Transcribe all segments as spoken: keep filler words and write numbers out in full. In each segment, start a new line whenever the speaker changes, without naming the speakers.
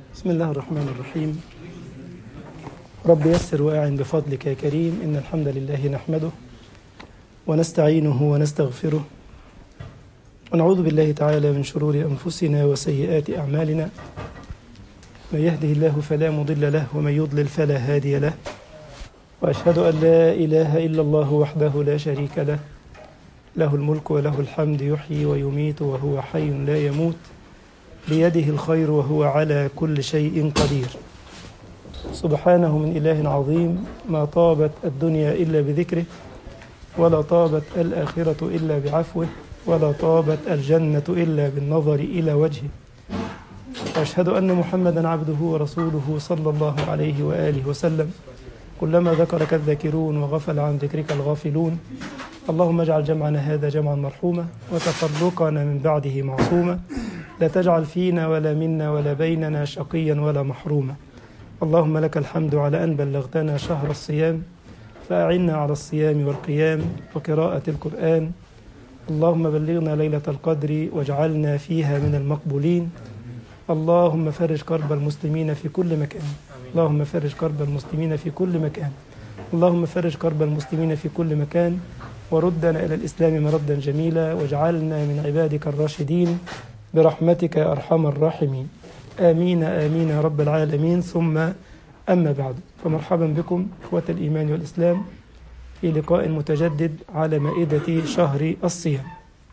بسم الله الرحمن الرحيم. رب يسر وأعن بفضلك يا كريم. إن الحمد لله نحمده ونستعينه ونستغفره ونعوذ بالله تعالى من شرور أنفسنا وسيئات أعمالنا. من يهده الله فلا مضل له ومن يضلل فلا هادي له، وأشهد أن لا إله إلا الله وحده لا شريك له، له الملك وله الحمد، يحيي ويميت وهو حي لا يموت، بيده الخير وهو على كل شيء قدير. سبحانه من إله عظيم، ما طابت الدنيا إلا بذكره، ولا طابت الآخرة إلا بعفوه، ولا طابت الجنة إلا بالنظر إلى وجهه. وأشهد أن محمدا عبده ورسوله صلى الله عليه وآله وسلم. كلما ذكرك الذاكرون وغفل عن ذكرك الغافلون. اللهم اجعل جمعنا هذا جمعا مرحوما وتفرقنا من بعده معصوما، لا تجعل فينا ولا منا ولا بيننا شقيا ولا محروما. اللهم لك الحمد على أن بلغتنا شهر الصيام، فأعنا على الصيام والقيام وقراءة القرآن. اللهم بلغنا ليلة القدر واجعلنا فيها من المقبولين. اللهم فرج كرب المسلمين في كل مكان. اللهم فرج كرب المسلمين في كل مكان. اللهم فرج كرب المسلمين في كل مكان، وردنا إلى الإسلام مردا جميلا، واجعلنا من عبادك الراشدين برحمتك يا أرحم الراحمين. آمين آمين يا رب العالمين. ثم أما بعد، فمرحبا بكم إخوة الإيمان والإسلام في لقاء متجدد على مائدة شهر الصيام،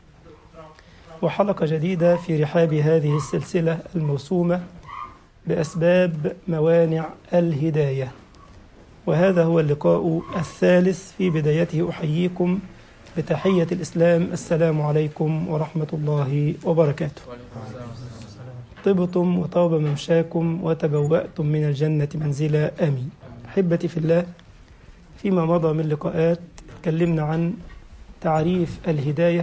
وحلقة جديدة في رحاب هذه السلسلة الموسومة بأسباب موانع الهداية. وهذا هو اللقاء الثالث. في بدايته أحييكم بتحية الإسلام: السلام عليكم ورحمة الله وبركاته. طبتم وطاب ممشاكم وتبوأتم من الجنة منزلا، آمين. أحبتي في الله، فيما مضى من لقاءات تكلمنا عن تعريف الهداية،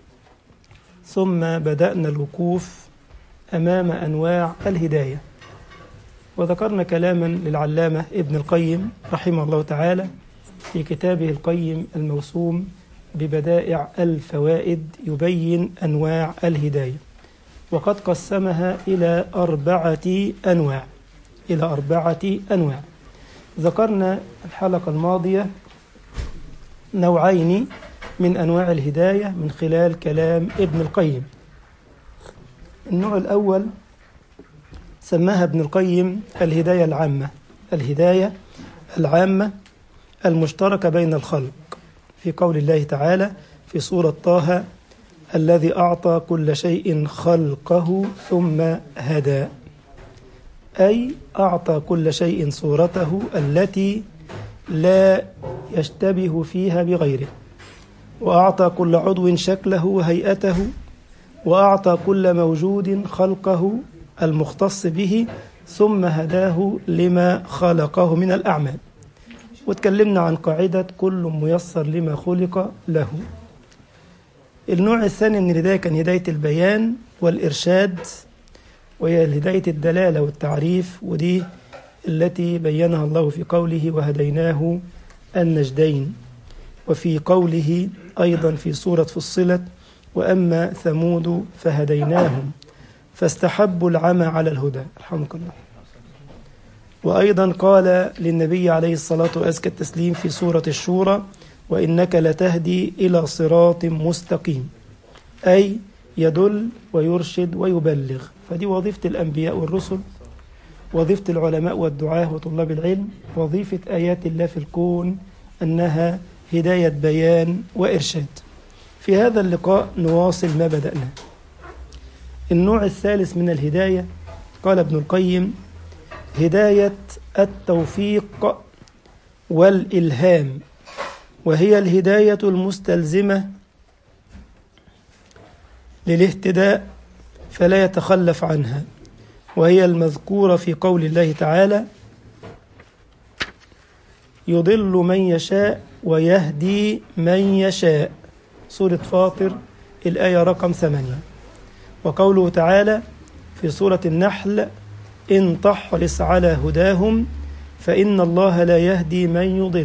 ثم بدأنا الوقوف أمام أنواع الهداية، وذكرنا كلاما للعلامة ابن القيم رحمه الله تعالى في كتابه القيم الموسوم ببدائع الفوائد، يبين أنواع الهداية، وقد قسمها إلى أربعة أنواع إلى أربعة أنواع. ذكرنا الحلقة الماضية نوعين من أنواع الهداية من خلال كلام ابن القيم. النوع الأول سماها ابن القيم الهداية العامة، الهداية العامة المشتركة بين الخلق، في قول الله تعالى في سورة طه: الذي أعطى كل شيء خلقه ثم هدى، أي أعطى كل شيء صورته التي لا يشتبه فيها بغيره، وأعطى كل عضو شكله وهيئته، وأعطى كل موجود خلقه المختص به، ثم هداه لما خلقه من الأعمال. وتكلمنا عن قاعدة كل ميسر لما خلق له. النوع الثاني من الهداية كان هداية البيان والإرشاد، وهي هداية الدلالة والتعريف، ودي التي بينها الله في قوله: وهديناه النجدين، وفي قوله أيضا في سورة فصلت: وأما ثمود فهديناهم فاستحبوا العمى على الهدى، رحمك الله. وأيضا قال للنبي عليه الصلاة وأزكى التسليم في سورة الشورى: وإنك لتهدي إلى صراط مستقيم، أي يدل ويرشد ويبلغ. فدي وظيفة الأنبياء والرسل، وظيفة العلماء والدعاة وطلاب العلم، وظيفة آيات الله في الكون أنها هداية بيان وإرشاد. في هذا اللقاء نواصل ما بدأنا. النوع الثالث من الهداية قال ابن القيم: هداية التوفيق والإلهام، وهي الهداية المستلزمة للاهتداء فلا يتخلف عنها، وهي المذكورة في قول الله تعالى: يضل من يشاء ويهدي من يشاء، سورة فاطر الآية رقم ثمانية. وقوله تعالى في سورة النحل: إن تحرص على هداهم فإن الله لا يهدي من يضل.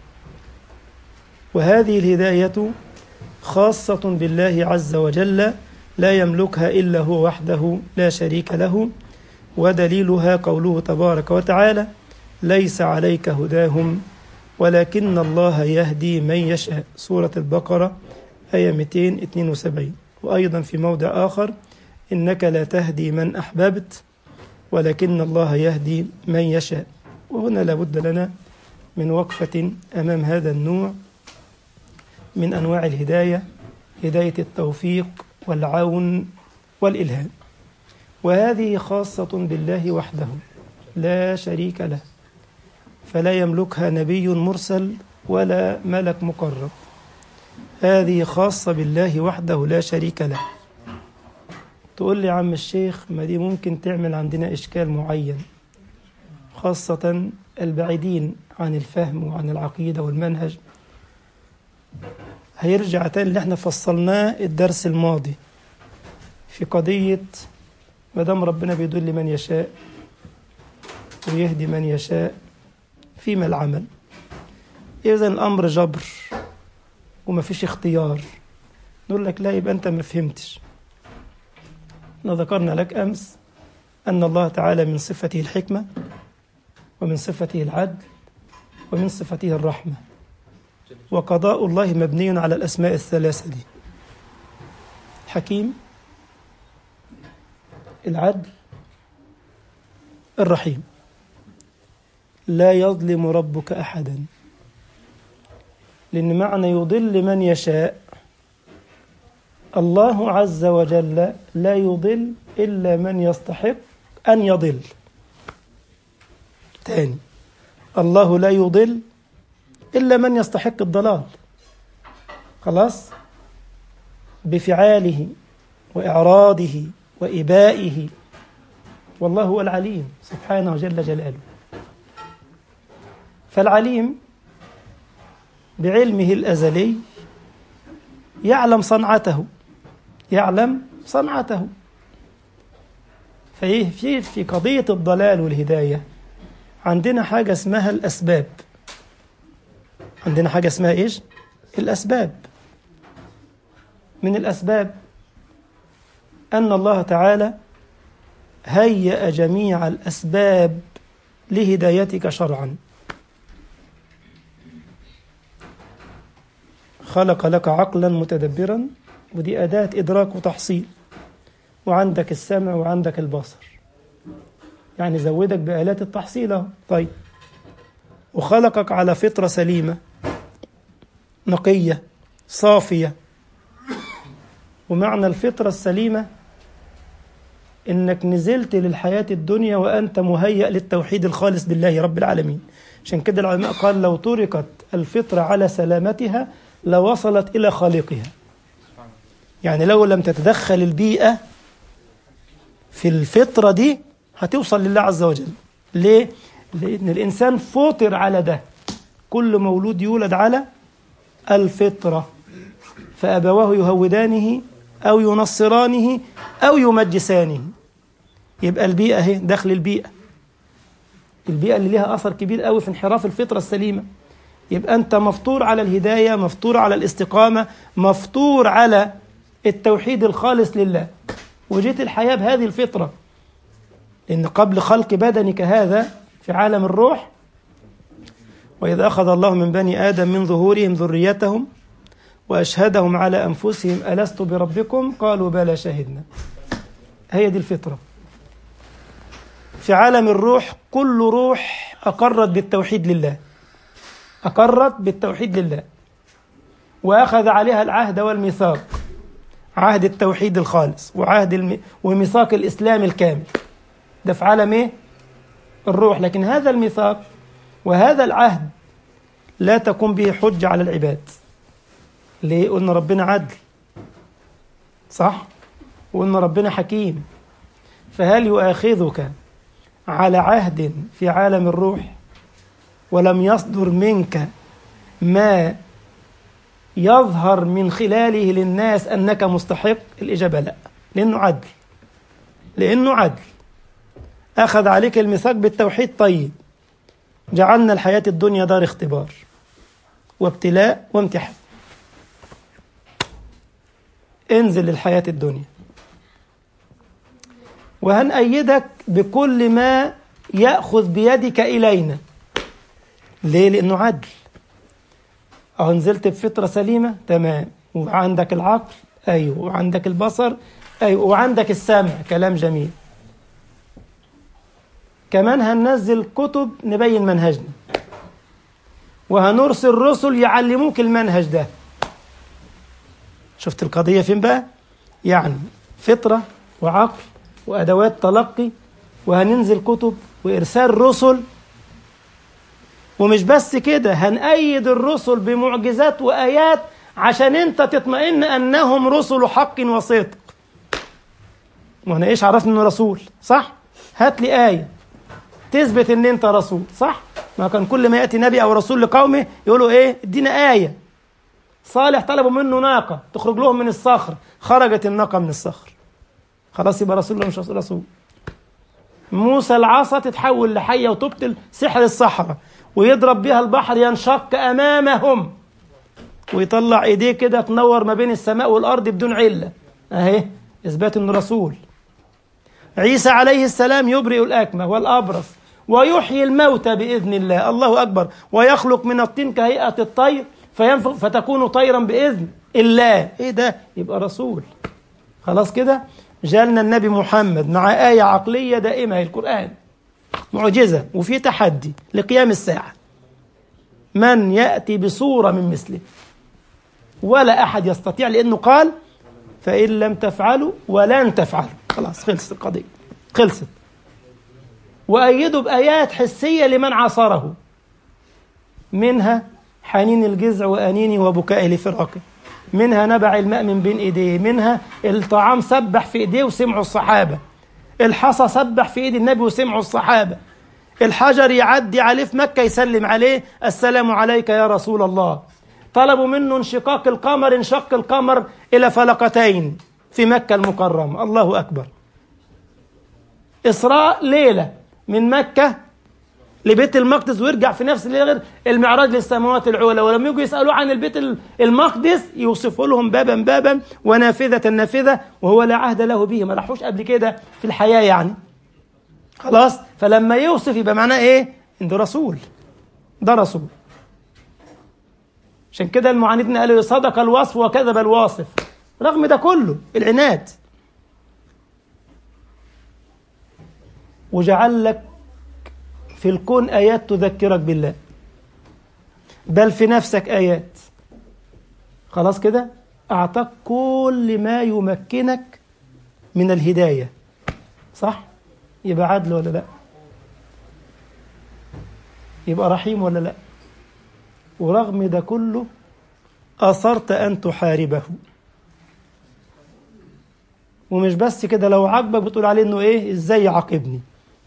وهذه الهداية خاصة بالله عز وجل، لا يملكها إلا هو وحده لا شريك له، ودليلها قوله تبارك وتعالى: ليس عليك هداهم ولكن الله يهدي من يشاء، سورة البقرة آية مئتين واثنين وسبعين. وأيضا في موضع آخر: إنك لا تهدي من أحببت ولكن الله يهدي من يشاء. وهنا لابد لنا من وقفة أمام هذا النوع من أنواع الهداية، هداية التوفيق والعون والإلهام، وهذه خاصة بالله وحده لا شريك له، فلا يملكها نبي مرسل ولا ملك مقرب، هذه خاصة بالله وحده لا شريك له. تقول لي يا عم الشيخ ما دي ممكن تعمل عندنا إشكال معين، خاصة البعيدين عن الفهم وعن العقيدة والمنهج. هيرجع تاني اللي احنا فصلناه الدرس الماضي في قضية ما دام ربنا بيدل من يشاء ويهدي من يشاء فيما العمل، إذن الأمر جبر وما فيش اختيار. نقول لك لا، يبقى أنت ما فهمتش. ذكرنا لك أمس أن الله تعالى من صفته الحكمة ومن صفته العدل ومن صفته الرحمة، وقضاء الله مبني على الأسماء الثلاثة دي: الحكيم، العدل، الرحيم. لا يظلم ربك أحدا، لأن معنى يضل من يشاء، الله عز وجل لا يضل إلا من يستحق أن يضل. تاني، الله لا يضل إلا من يستحق الضلال، خلاص، بفعاله وإعراضه وإبائه، والله هو العليم سبحانه جل جلاله. فالعليم بعلمه الأزلي يعلم صنعته، يعلم صنعته. فإيه في في قضية الضلال والهداية عندنا حاجة اسمها الأسباب. عندنا حاجة اسمها إيش؟ الأسباب. من الأسباب أن الله تعالى هيأ جميع الأسباب لهدايتك شرعا. خلق لك عقلا متدبرا، ودي أداة إدراك وتحصيل، وعندك السمع وعندك البصر، يعني زودك بآلات التحصيل. طيب، وخلقك على فطرة سليمة نقية صافية. ومعنى الفطرة السليمة إنك نزلت للحياة الدنيا وأنت مهيأ للتوحيد الخالص بالله رب العالمين. عشان كده العلماء قال لو تركت الفطرة على سلامتها لوصلت إلى خالقها. يعني لو لم تتدخل البيئة في الفطرة دي هتوصل لله عز وجل. ليه؟ لأن الإنسان فطر على ده، كل مولود يولد على الفطرة، فأبواه يهودانه أو ينصرانه أو يمجسانه. يبقى البيئة اهي، داخل البيئة، البيئة اللي لها أثر كبير قوي في انحراف الفطرة السليمة. يبقى أنت مفطور على الهداية، مفطور على الاستقامة، مفطور على التوحيد الخالص لله، وجيت الحياة بهذه الفطرة. لأن قبل خلق بدنك هذا في عالم الروح: وإذا أخذ الله من بني آدم من ظهورهم ذريتهم وأشهدهم على أنفسهم ألست بربكم قالوا بلى شهدنا. هي دي الفطرة. في عالم الروح كل روح أقرت بالتوحيد لله، أقرت بالتوحيد لله وأخذ عليها العهد والميثاق، عهد التوحيد الخالص وعهد الم... وميثاق الإسلام الكامل. ده في عالم إيه؟ الروح. لكن هذا الميثاق وهذا العهد لا تقوم به حجة على العباد. ليه؟ قلنا ربنا عدل، صح؟ وقلنا ربنا حكيم. فهل يؤاخذك على عهد في عالم الروح ولم يصدر منك ما يظهر من خلاله للناس أنك مستحق؟ الإجابة لا، لأنه عدل. لأنه عدل أخذ عليك الميثاق بالتوحيد. طيب، جعلنا الحياة الدنيا دار اختبار وابتلاء وامتحان. انزل للحياة الدنيا وهنأيدك بكل ما يأخذ بيدك إلينا. ليه؟ لأنه عدل. أهو نزلت بفطرة سليمة، تمام، وعندك العقل، أيوه، وعندك البصر، أيوه، وعندك السمع، كلام جميل. كمان هننزل كتب نبين منهجنا، وهنرسل رسل يعلموك المنهج ده. شفت القضية فين بقى؟ يعني فطرة وعقل وأدوات تلقي، وهننزل كتب وإرسال رسل. ومش بس كده، هنأيد الرسل بمعجزات وآيات عشان انت تطمئن أنهم رسل حق وصدق. وانا ايش عرفني انه رسول؟ صح؟ هات لي آية تثبت ان انت رسول، صح؟ ما كان كل ما يأتي نبي او رسول لقومه يقولوا ايه؟ ادينا آية. صالح طلبوا منه ناقة تخرج لهم من الصخر، خرجت الناقة من الصخر، خلاص يبقى رسول ولا مش رسول؟ موسى العصا تتحول لحية وتبطل سحر الصحراء، ويضرب بها البحر ينشق أمامهم، ويطلع ايديه كده تنور ما بين السماء والأرض بدون علة، اهي إثبات انه رسول. عيسى عليه السلام يبرئ الأكمه والأبرص ويحيي الموتى بإذن الله، الله أكبر، ويخلق من الطين كهيئة الطير فينفخ فتكون طيرا بإذن الله. ايه ده؟ يبقى رسول. خلاص كده جالنا النبي محمد مع آية عقلية دائمة، القرآن معجزة وفي تحدي لقيام الساعة، من يأتي بصورة من مثله؟ ولا أحد يستطيع، لأنه قال فإن لم تفعلوا ولن تفعلوا. خلاص خلصت القضية، خلصت. وأيدوا بآيات حسية لمن عاصره، منها حنين الجزع وأنيني وبكائه لفراقه، منها نبع الماء من بين إيديه، منها الطعام سبح في إيديه وسمعوا الصحابة، الحصى سبح في إيد النبي وسمعوا الصحابة، الحجر يعدي عليه في مكة يسلم عليه السلام عليك يا رسول الله. طلبوا منه انشقاق القمر، انشق القمر إلى فلقتين في مكة المكرمة، الله أكبر. إسراء ليلة من مكة لبيت المقدس ويرجع في نفس الليلة، المعراج للسماوات العلى. ولما يجوا يسألوا عن البيت المقدس يوصفوا لهم بابا بابا ونافذة نافذة، وهو لا عهد له به، ما راحوش قبل كده في الحياة يعني. خلاص، فلما يوصف يبقى معناه ايه؟ ان ده رسول، ده رسول. عشان كده المعاندين قالوا صدق الوصف وكذب الواصف. رغم ده كله العناد. وجعل لك في الكون آيات تذكرك بالله، بل في نفسك آيات. خلاص كده أعطاك كل ما يمكنك من الهداية، صح؟ يبقى عدل ولا لا؟ يبقى رحيم ولا لا؟ ورغم ده كله أصرت أن تحاربه. ومش بس كده، لو عاقبك بتقول عليه إنه إيه؟ إزاي يعاقبني؟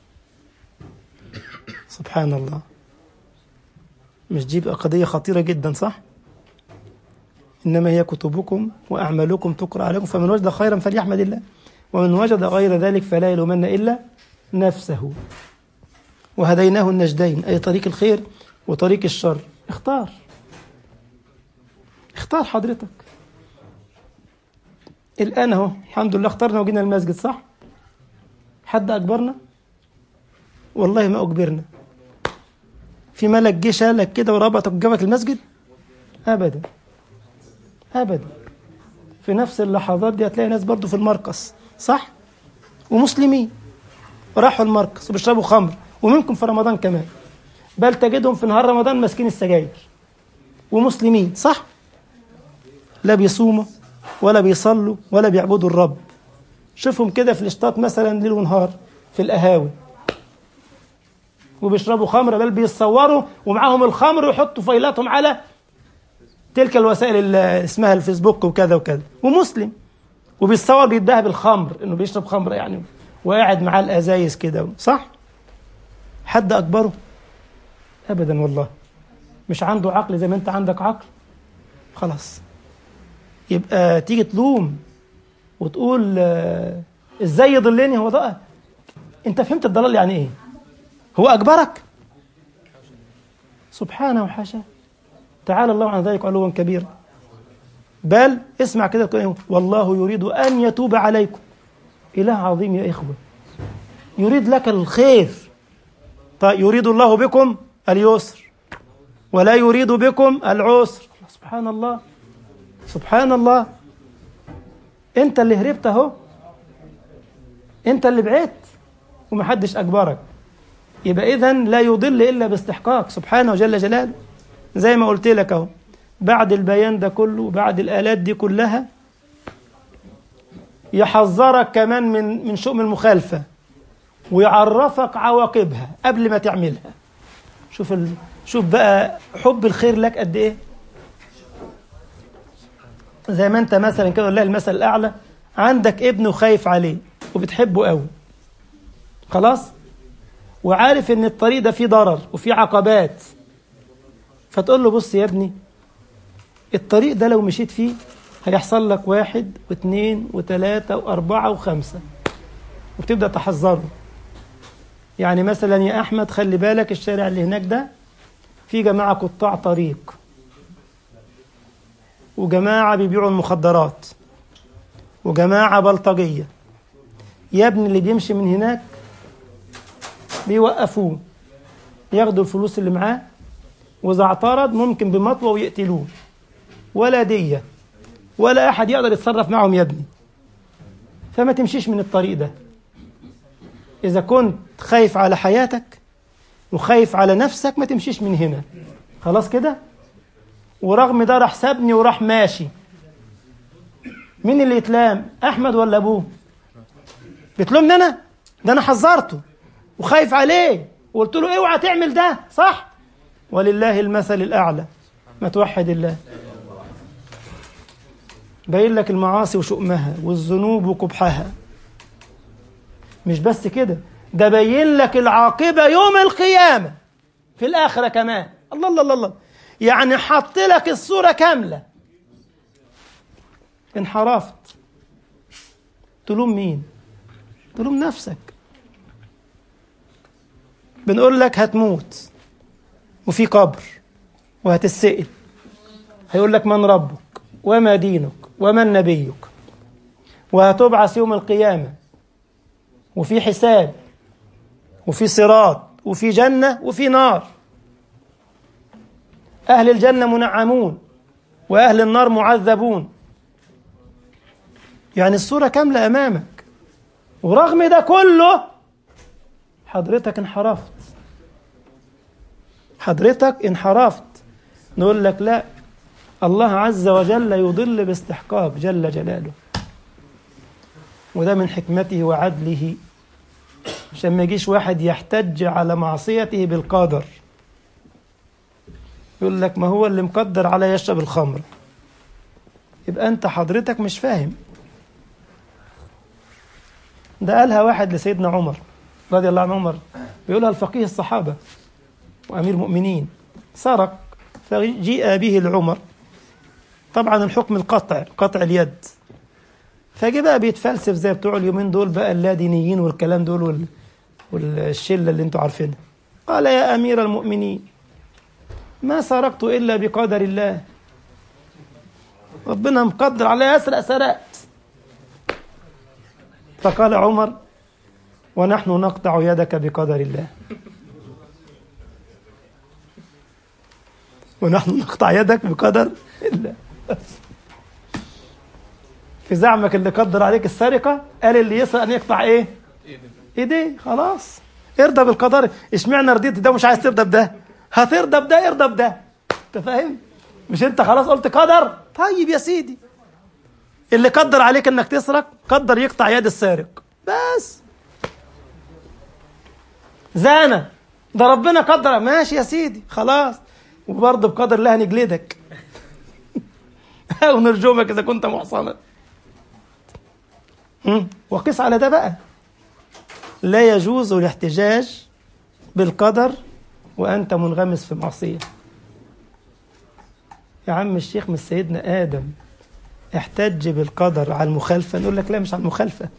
سبحان الله. مش دي بقى قضية خطيرة جدا، صح؟ إنما هي كتبكم وأعمالكم تقرأ عليكم، فمن وجد خيرا فليحمد الله، ومن وجد غير ذلك فلا يلومن إلا نفسه. وهديناه النجدين، أي طريق الخير وطريق الشر. اختار، اختار حضرتك. الآن اهو الحمد لله اخترنا وجينا المسجد، صح؟ حد أجبرنا؟ والله ما أجبرنا. في ملك جه شالك كده وربطك وجابك المسجد؟ أبدا أبدا. في نفس اللحظات دي هتلاقي ناس برضو في المركز، صح؟ ومسلمين راحوا المركز وبيشربوا خمر، ومنكم في رمضان كمان، بل تجدهم في نهار رمضان ماسكين السجاير ومسلمين، صح؟ لا بيصوموا ولا بيصلوا ولا بيعبدوا الرب. شوفهم كده في الاشطاط مثلا ليل ونهار في القهاوي، وبيشربوا خمر، بل بيتصوروا ومعاهم الخمر ويحطوا فايلاتهم على تلك الوسائل اللي اسمها الفيسبوك وكذا وكذا، ومسلم وبيتصور بيدها بالخمر انه بيشرب خمر يعني، وقاعد معاه الازايز كده، صح؟ حد اكبره؟ ابدا والله. مش عنده عقل زي ما انت عندك عقل، خلاص. يبقى تيجي تلوم وتقول آه ازاي يضلني؟ هو ده انت فهمت الضلال يعني ايه؟ هو اجبرك؟ سبحانه وحاشا، تعالى الله عن ذلك علوا كبيرا. بل اسمع كده، والله يريد ان يتوب عليكم. اله عظيم يا اخوه، يريد لك الخير. طيب يريد الله بكم اليسر ولا يريد بكم العسر. سبحان الله سبحان الله. انت اللي هربت اهو، انت اللي بعدت ومحدش اجبرك. يبقى اذن لا يضل الا باستحقاق سبحانه وجل جلاله. زي ما قلت لك اهو، بعد البيان ده كله، بعد الآلات دي كلها، يحذرك كمان من من شؤم المخالفة ويعرفك عواقبها قبل ما تعملها. شوف ال... شوف بقى حب الخير لك قد ايه. زي ما انت مثلا كده، والله المثل الاعلى، عندك ابن وخايف عليه وبتحبه قوي، خلاص، وعارف ان الطريق ده فيه ضرر وفيه عقبات، فتقول له بص يا ابني، الطريق ده لو مشيت فيه هيحصل لك واحد واثنين وثلاثة وأربعة وخمسة، وتبدأ تحذره. يعني مثلا يا أحمد خلي بالك، الشارع اللي هناك ده في جماعة قطاع طريق وجماعة بيبيعوا المخدرات وجماعة بلطجية. يا ابني اللي بيمشي من هناك بيوقفوه، ياخدوا الفلوس اللي معاه، وإذا اعترض ممكن بمطوة ويقتلوه، ولا دية ولا أحد يقدر يتصرف معهم يا ابني. فما تمشيش من الطريق ده. إذا كنت خايف على حياتك وخايف على نفسك ما تمشيش من هنا، خلاص كده. ورغم ده راح سابني وراح ماشي. مين اللي يتلام، أحمد ولا أبوه؟ بتلومني أنا؟ ده أنا حذرته وخايف عليه وقلت له اوعى تعمل ده، صح؟ ولله المثل الأعلى. ما توحد الله. باين لك المعاصي وشؤمها والذنوب وقبحها. مش بس كده، ده باين لك العاقبة يوم القيامة في الآخرة كمان. الله الله الله الله. يعني حط لك الصورة كاملة. انحرفت، تلوم مين؟ تلوم نفسك. بنقول لك هتموت وفي قبر وهتسئل، هيقول لك من ربك وما دينك ومن نبيك، وهتبعث يوم القيامة، وفي حساب وفي صراط وفي جنة وفي نار. أهل الجنة منعمون وأهل النار معذبون. يعني الصورة كاملة أمامك، ورغم ده كله حضرتك انحرفت، حضرتك انحرفت. نقول لك لا، الله عز وجل يضل باستحقاق جل جلاله، وده من حكمته وعدله، عشان ما يجيش واحد يحتج على معصيته بالقدر. يقول لك ما هو اللي مقدر على يشرب الخمر. يبقى أنت حضرتك مش فاهم. ده قالها واحد لسيدنا عمر رضي الله عن عمر، بيقولها الفقيه الصحابة وأمير المؤمنين. سرق فجيء به لعمر، طبعا الحكم القطع، قطع اليد. فجي بقى بيتفلسف زي بتوع اليومين دول بقى، اللادينيين والكلام دول وال... والشلة اللي انتوا عارفينها. قال يا أمير المؤمنين ما سرقت إلا بقدر الله، ربنا مقدر علي أسرق سرقت. فقال عمر ونحن نقطع يدك بقدر الله، ونحن نقطع يدك بقدر الله. في زعمك اللي قدر عليك السرقة قال اللي يسرق أن يقطع إيه؟ إيديه. خلاص ارضى بالقدر. اشمعنى رضيت ده ومش عايز ترضى بده؟ هترضى بده، ارضى بده. أنت فاهم؟ مش أنت خلاص قلت قدر؟ طيب يا سيدي، اللي قدر عليك أنك تسرق قدر يقطع يد السارق بس. زانة ده ربنا قدر، ماشي يا سيدي خلاص، وبرضه بقدر الله هنجلدك أو نرجمك إذا كنت محصنا. وقس على ده بقى، لا يجوز الاحتجاج بالقدر وأنت منغمس في معصية. يا عم الشيخ مش سيدنا آدم احتج بالقدر على المخالفة؟ نقول لك لا، مش على المخالفة.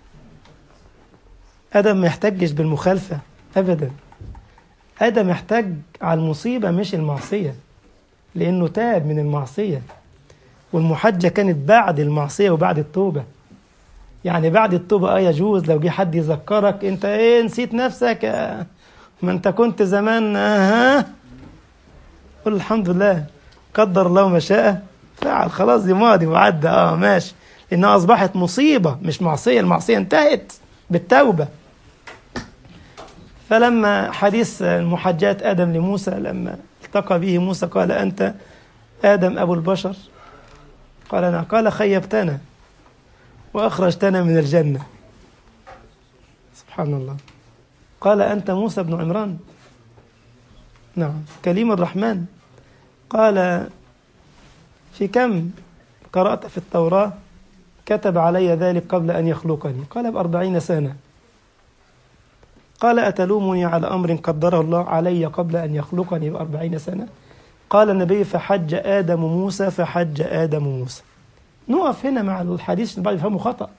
آدم ما يحتجش بالمخالفة أبدا. آدم يحتج على المصيبة مش المعصية، لأنه تاب من المعصية، والمحجة كانت بعد المعصية وبعد التوبة. يعني بعد التوبة اه يجوز لو جه حد يذكرك انت ايه نسيت نفسك، آه ما انت كنت زمان ها آه قل الحمد لله قدر الله ما شاء فعل، خلاص دي ماضي وعدى اه ماشي، لانها اصبحت مصيبة مش معصية، المعصية انتهت بالتوبة. فلما حديث المحاجات آدم لموسى لما التقى به موسى قال أنت آدم أبو البشر؟ قال نعم. قال خيبتنا وأخرجتنا من الجنة. سبحان الله. قال أنت موسى بن عمران؟ نعم. كليم الرحمن؟ قال في كم قرأت في التوراة كتب علي ذلك قبل أن يخلقني؟ قال بأربعين سنة. قال أتلومني على أمر قدره الله علي قبل أن يخلقني بأربعين سنة؟ قال النبي فحج آدم موسى فحج آدم موسى. نقف هنا مع الحديث بعد يفهمه خطأ.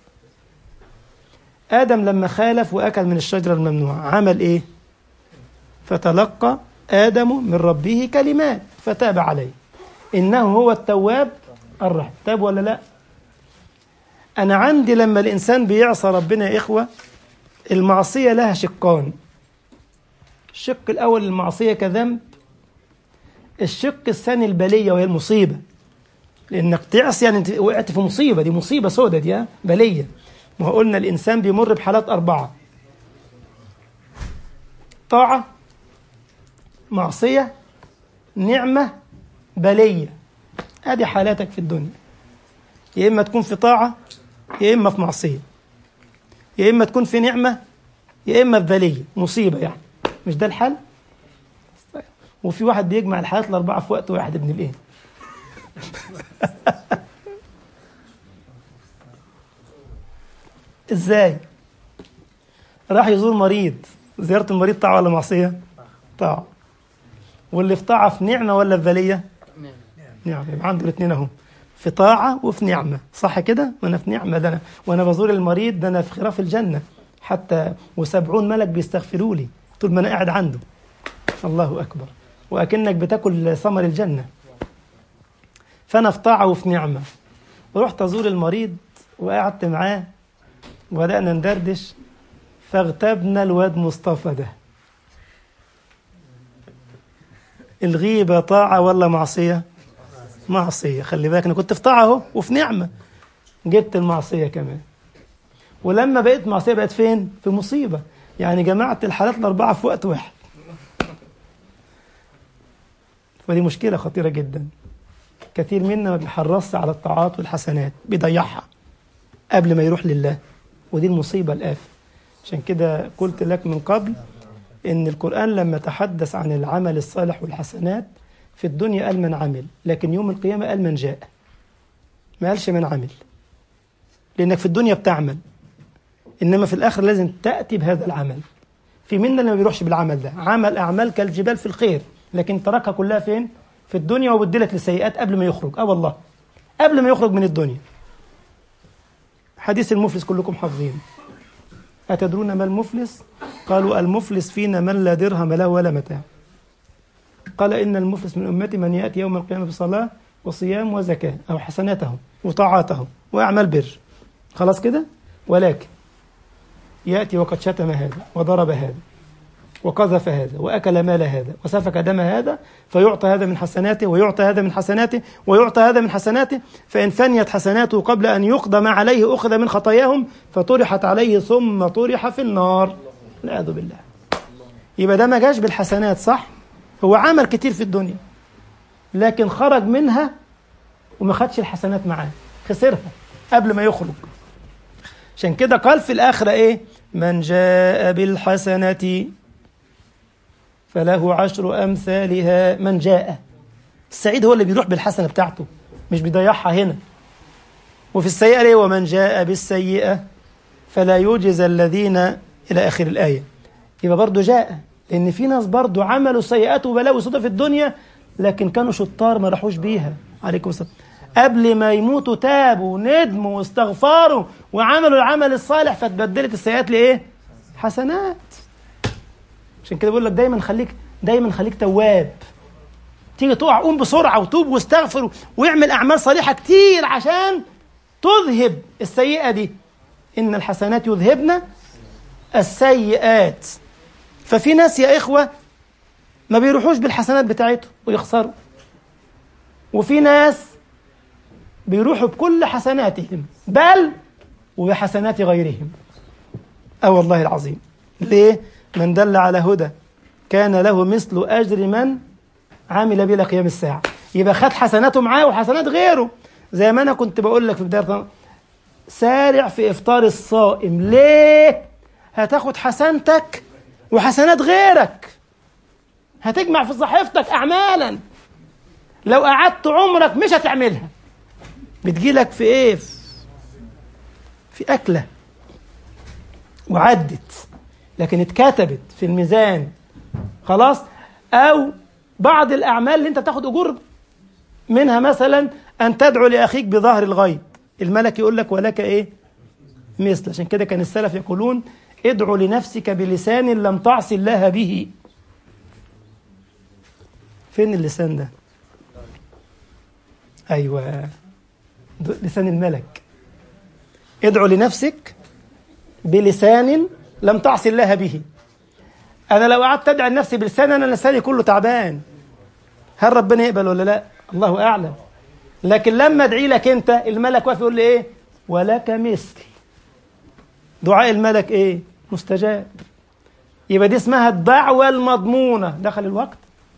آدم لما خالف وأكل من الشجرة الممنوعة عمل إيه؟ فتلقى آدم من ربه كلمات فتاب عليه إنه هو التواب الرحيم. تاب ولا لا؟ أنا عندي لما الإنسان بيعصى ربنا يا إخوة المعصية لها شقان. الشق الأول المعصية كذنب، الشق الثاني البلية وهي المصيبة، لأنك تعصي يعني أنت وقعت في مصيبة، دي مصيبة سودة دي بلية. ما هو قلنا الإنسان بيمر بحالات أربعة: طاعة، معصية، نعمة، بلية. هذه حالاتك في الدنيا، يا إما تكون في طاعة يا إما في معصية، يا إما تكون في نعمة يا إما في بلية مصيبة، يعني مش ده الحل؟ وفي واحد بيجمع الحالات الأربعة في وقت واحد ابن الإيه. إزاي؟ راح يزور مريض، زيارة المريض طاعة ولا معصية؟ طاعة. واللي في طاعة في نعمة ولا في بلية؟ نعمة. يبقى عنده الاثنين اهو، في طاعة وفي نعمة، صح كده؟ وأنا في نعمة ده أنا وأنا بزور المريض ده أنا في خراف الجنة حتى وسبعون ملك بيستغفروا لي طول ما أنا قاعد عنده. الله أكبر. وأكنك بتاكل ثمر الجنة. فأنا في طاعة وفي نعمة. ورحت أزور المريض وقعدت معاه وبدأنا ندردش فاغتبنا الواد مصطفى ده. الغيبة طاعة ولا معصية؟ معصية. خلي بالك أنا كنت في طاعة اهو وفي نعمة، جبت المعصية كمان، ولما بقيت معصية بقيت فين؟ في مصيبة. يعني جمعت الحالات الأربعة في وقت واحد. ودي مشكلة خطيرة جدا. كثير منا ما بيحرصش على الطاعات والحسنات، بيضيعها قبل ما يروح لله، ودي المصيبة الآفة. عشان كده قلت لك من قبل إن القرآن لما تحدث عن العمل الصالح والحسنات في الدنيا قال من عمل، لكن يوم القيامة قال من جاء، ما قالش من عمل، لأنك في الدنيا بتعمل، إنما في الآخر لازم تأتي بهذا العمل. في منا اللي ما بيروحش بالعمل ده، عمل أعمال كالجبال في الخير، لكن تركها كلها فين؟ في الدنيا، وبدلت لسيئات قبل ما يخرج. اه والله قبل ما يخرج من الدنيا. حديث المفلس كلكم حافظين. أتدرون ما المفلس؟ قالوا المفلس فينا من لا درهم له ولا متاع. قال إن المفلس من أمتي من يأتي يوم القيامة بصلاة وصيام وزكاة أو حسناته وطاعاته وأعمال بر. خلاص كده؟ ولكن يأتي وقد شتم هذا وضرب هذا وقذف هذا وأكل مال هذا وسفك دم هذا، فيعطى هذا من حسناته ويعطى هذا من حسناته ويعطى هذا من حسناته، فإن فنيت حسناته قبل أن يقضى ما عليه أخذ من خطاياهم فطرحت عليه ثم طرح في النار والعياذ بالله. يبقى ده ما جاش بالحسنات، صح؟ هو عمل كتير في الدنيا لكن خرج منها وما خدش الحسنات معاه، خسرها قبل ما يخرج. عشان كده قال في الآخرة إيه؟ من جاء بالحسنة فله عشر أمثالها. من جاء، السعيد هو اللي بيروح بالحسنة بتاعته مش بيضيعها هنا. وفي السيئة ليه؟ ومن جاء بالسيئة فلا يجزى الذين إلى آخر الآية. يبقى برضو جاء، لأن في ناس برضو عملوا سيئات وبلاوي صدى في الدنيا لكن كانوا شطار ما راحوش بيها. عليكم السلام. قبل ما يموتوا تابوا وندموا واستغفروا وعملوا العمل الصالح فتبدلت السيئات لإيه؟ حسنات. عشان كده بقول لك دايما خليك دايما خليك تواب. تيجي تقع قوم بسرعة وتوب واستغفر واعمل أعمال صالحة كتير عشان تذهب السيئة دي. إن الحسنات يذهبن السيئات. ففي ناس يا إخوة ما بيروحوش بالحسنات بتاعتهم ويخسروا، وفي ناس بيروحوا بكل حسناتهم بل وبحسنات غيرهم. أه والله العظيم. ليه؟ من دل على هدى كان له مثل أجر من عامل بلا قيام الساعة. يبقى خد حسناته معاه وحسنات غيره. زي ما أنا كنت بقول لك في بداية، سارع في إفطار الصائم. ليه؟ هتاخد حسنتك وحسنات غيرك، هتجمع في صحيفتك أعمالا لو قعدت عمرك مش هتعملها. بتجيلك في إيه؟ في أكلة وعدت لكن اتكتبت في الميزان خلاص. أو بعض الأعمال اللي أنت تاخد أجور منها، مثلا أن تدعو لأخيك بظهر الغيب، الملك يقول لك ولك إيه؟ مثل. عشان كده كان السلف يقولون ادعو لنفسك بلسان لم تعص الله به. فين اللسان ده؟ أيوة، لسان الملك. ادعو لنفسك بلسان لم تعص الله به. أنا لو قعدت أدعي لنفسي بلسان أنا لساني كله تعبان، هل ربنا يقبل ولا لا؟ الله أعلم. لكن لما أدعي لك أنت، الملك واقف يقول لي إيه؟ ولك مثل. دعاء الملك إيه؟ مستجاب. يبقى دي اسمها الدعوة المضمونة. دخل الوقت؟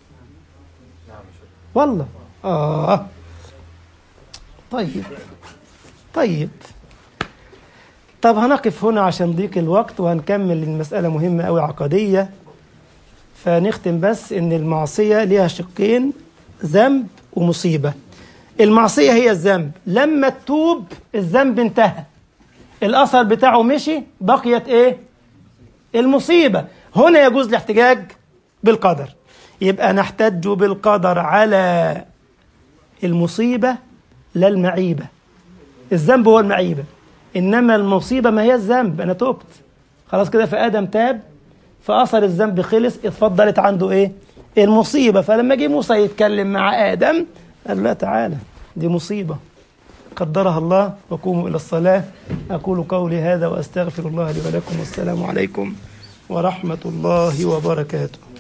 والله آه طيب طيب طب هنقف هنا عشان ضيق الوقت، وهنكمل المسألة مهمة أوي عقدية. فنختم بس إن المعصية ليها شقين، ذنب ومصيبة. المعصية هي الذنب، لما تتوب الذنب انتهى، الأثر بتاعه مشي، بقيت إيه؟ المصيبة. هنا يجوز الاحتجاج بالقدر. يبقى نحتج بالقدر على المصيبة لا المعيبة. الذنب هو المعيبة، إنما المصيبة ما هي الذنب. أنا تبت خلاص كده، فآدم تاب فأثر الذنب خلص، اتفضلت عنده إيه؟ المصيبة. فلما جه موسى يتكلم مع آدم قال لا تعالى دي مصيبة قدرها الله، وقوموا إلى الصلاة. أقول قولي هذا وأستغفر الله لي ولكم، والسلام عليكم ورحمة الله وبركاته.